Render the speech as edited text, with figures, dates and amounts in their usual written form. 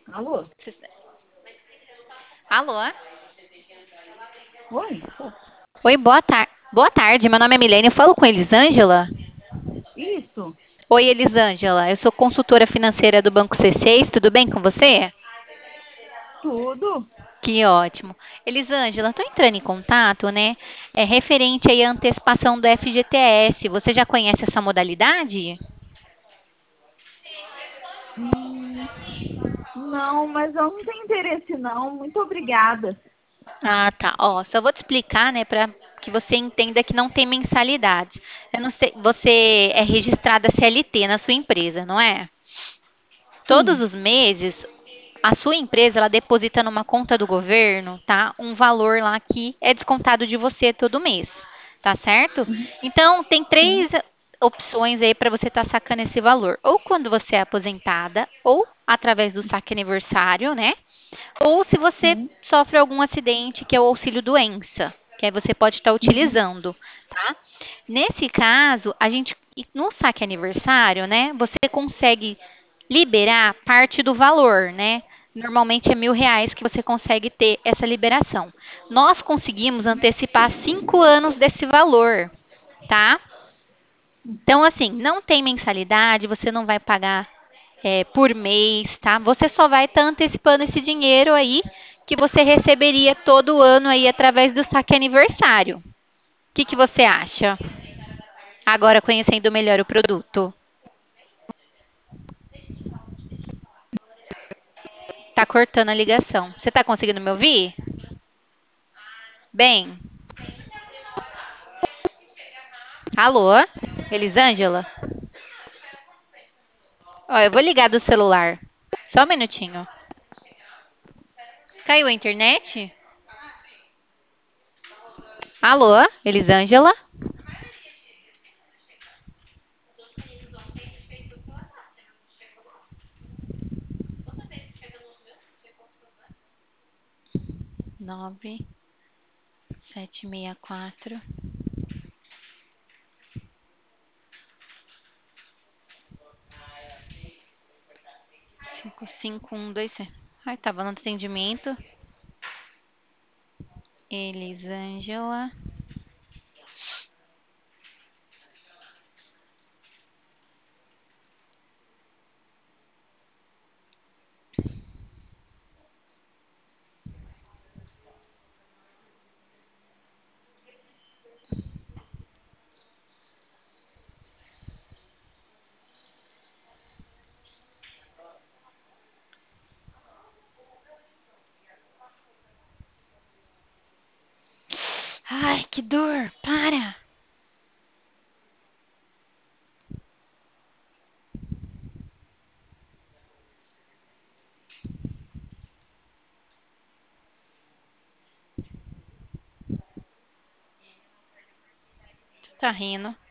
Alô? Alô? Oi? Oi, boa tarde. Boa tarde, meu nome é Milene. Eu falo com Elisângela. Isso? Oi, Elisângela. Eu sou consultora financeira do Banco C6. Tudo bem com você? Tudo? Que ótimo. Elisângela, estou entrando em contato, né? É referente aí à antecipação do FGTS. Você já conhece essa modalidade? Hum, não, mas eu não tenho interesse não. Muito obrigada. Ah, tá. Ó, só vou te explicar, né, para que você entenda que não tem mensalidade. Eu não sei, você é registrada CLT na sua empresa, não é? Todos Sim. os meses, a sua empresa ela deposita numa conta do governo, tá? Um valor lá que é descontado de você todo mês, tá certo? Uhum. Então, tem Sim. três opções aí para você estar sacando esse valor. Ou quando você é aposentada, ou através do saque aniversário, né? Ou se você Sim. sofre algum acidente, que é o auxílio doença, que aí você pode estar Uhum. utilizando, tá? Nesse caso, a gente no saque aniversário, né? Você consegue liberar parte do valor, né? Normalmente é R$ 1.000 que você consegue ter essa liberação. Nós conseguimos antecipar 5 anos desse valor, tá? Então, assim, não tem mensalidade, você não vai pagar por mês, tá? Você só vai estar antecipando esse dinheiro aí que você receberia todo ano aí através do saque aniversário. O que você acha? Agora conhecendo melhor o produto. Tá cortando a ligação. Você tá conseguindo me ouvir? Bem, alô? Elisângela? Ó, eu vou ligar do celular. Só um minutinho. Caiu a internet? Alô? Elisângela? Nove, 764, 5512. Ai, tava no atendimento. Elisângela. Ai, que dor! Para! Tá rindo.